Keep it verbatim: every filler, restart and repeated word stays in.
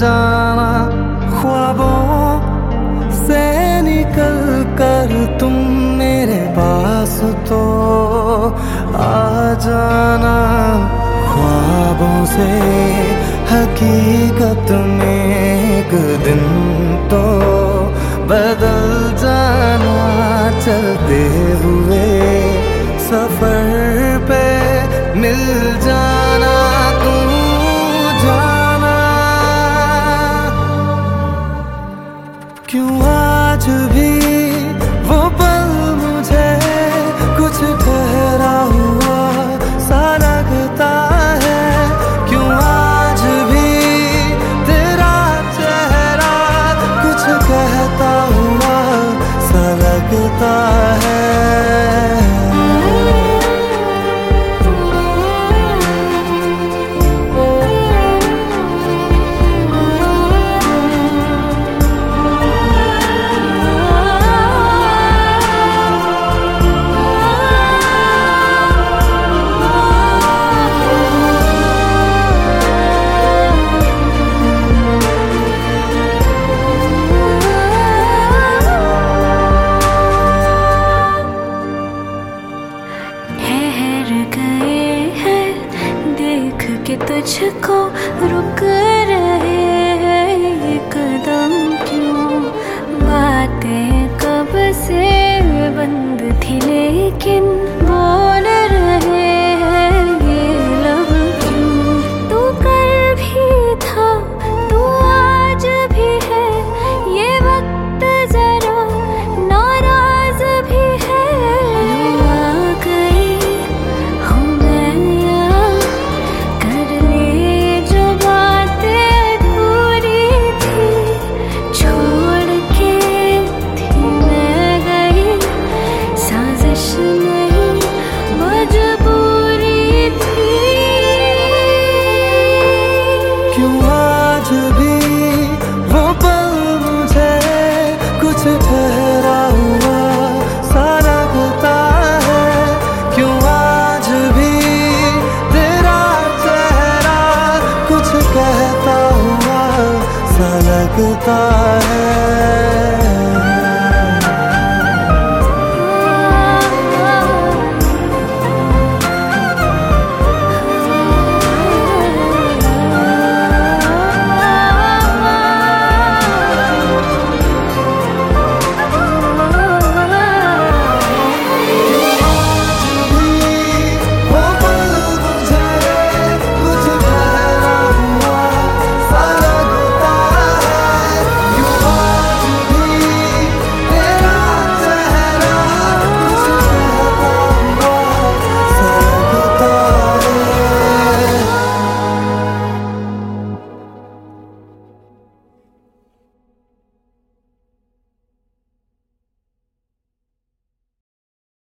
जाना, ख्वाबों से निकल कर तुम मेरे पास तो आ जाना। ख्वाबों से हकीकत में एक दिन तो बदल जाना। चलते हुए सफर पे मिल जाना, तू जाना। क्यों आज भी वो पल मुझे कुछ ठहरा हुआ सा लगता है। क्यों आज भी तेरा चेहरा कुछ कहता हुआ सा लगता है। कि तुझको रुक रहे हैं ये कदम, क्यों बातें कब से बंद थी लेकिन बोल रहे हैं ये लब। क्यों तू कल भी था तू आज भी है, ये वक्त जरा नाराज भी है। आ गई हूँ मैं ठहरा हुआ सा लगता है। क्यों आज भी तेरा चेहरा कुछ कहता हुआ सा लगता है।